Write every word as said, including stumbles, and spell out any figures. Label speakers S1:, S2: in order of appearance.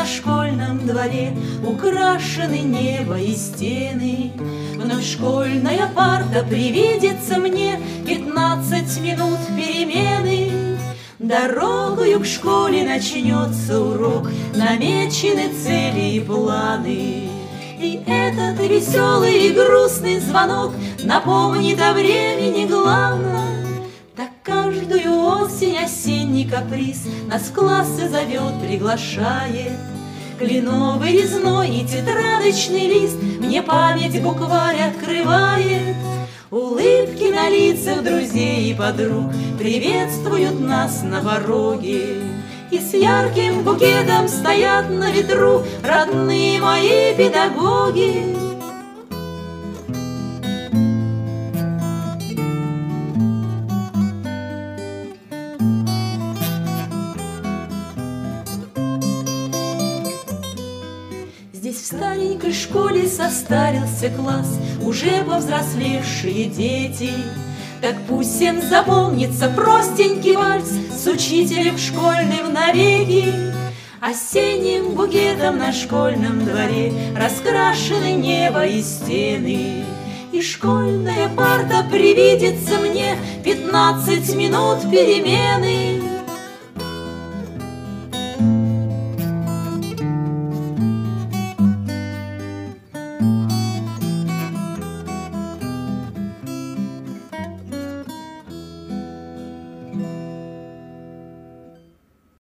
S1: школьном дворе украшены небо и стены. Вновь школьная парта привидится мне, пятнадцать минут перемены. Дорогою к школе начнется урок, намечены цели и планы. И этот веселый и грустный звонок напомнит о времени главном. Так каждую осень осенний каприз нас в классы зовет, приглашает. Кленовый резной и тетрадочный лист мне память букварь открывает. Улыбки на лицах друзей и подруг приветствуют нас на пороге. И с ярким букетом стоят на ветру родные мои педагоги. Здесь в старенькой школе состарился класс, уже повзрослевшие дети. Так пусть всем запомнится простенький вальс с учителем школьным навеки. Осенним букетом на школьном дворе раскрашены небо и стены. И школьная парта привидится мне, пятнадцать минут перемены.